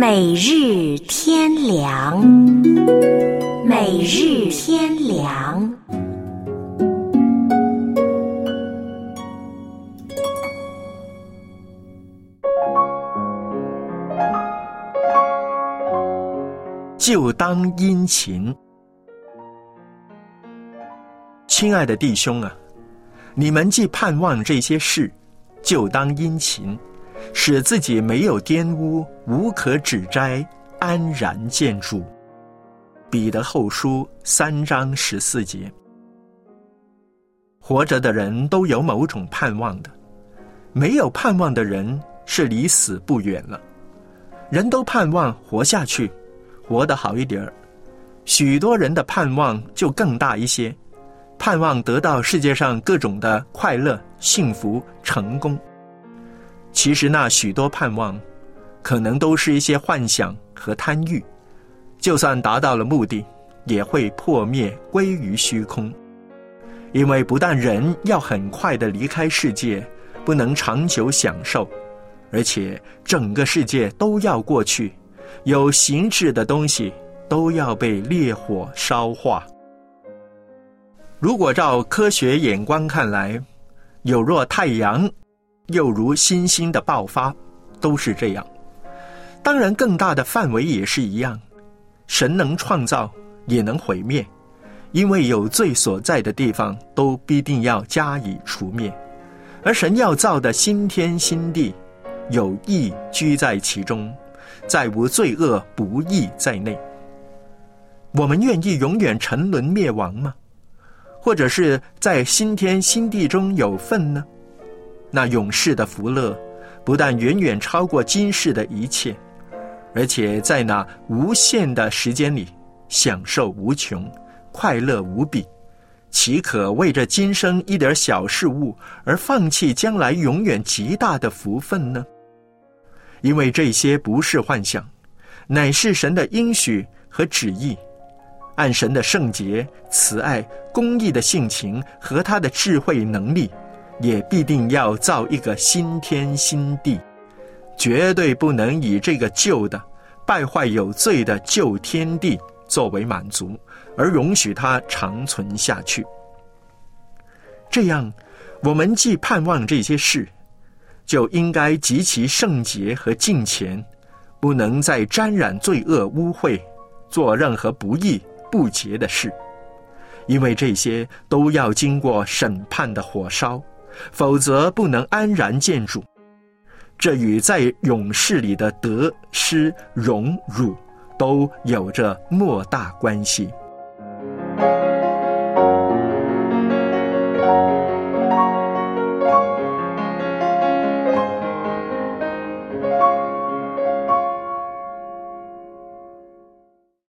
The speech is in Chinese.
每日天良，每日天良。 就当殷勤。亲爱的弟兄啊，你们既盼望这些事，就当殷勤，使自己没有玷污，无可指摘，安然见主。彼得后书3章14节。活着的人都有某种盼望的，没有盼望的人是离死不远了。人都盼望活下去，活得好一点儿。许多人的盼望就更大一些，盼望得到世界上各种的快乐、幸福、成功。其实那许多盼望可能都是一些幻想和贪欲，就算达到了目的，也会破灭，归于虚空。因为不但人要很快地离开世界，不能长久享受，而且整个世界都要过去，有形质的东西都要被烈火烧化。如果照科学眼光看来，有若太阳，又如新兴的爆发，都是这样。当然更大的范围也是一样，神能创造也能毁灭，因为有罪所在的地方都必定要加以除灭，而神要造的新天新地，有义居在其中，再无罪恶不义在内。我们愿意永远沉沦灭亡吗？或者是在新天新地中有份呢？那永世的福乐不但远远超过今世的一切，而且在那无限的时间里享受无穷，快乐无比，岂可为这今生一点小事物而放弃将来永远极大的福分呢？因为这些不是幻想，乃是神的应许和旨意，按神的圣洁、慈爱、公义的性情和他的智慧能力，也必定要造一个新天新地，绝对不能以这个旧的败坏有罪的旧天地作为满足，而容许它长存下去。这样，我们既盼望这些事，就应该极其圣洁和敬虔，不能再沾染罪恶污秽，做任何不义不洁的事，因为这些都要经过审判的火烧，否则不能安然见主。这与在永世里的得失荣辱都有着莫大关系。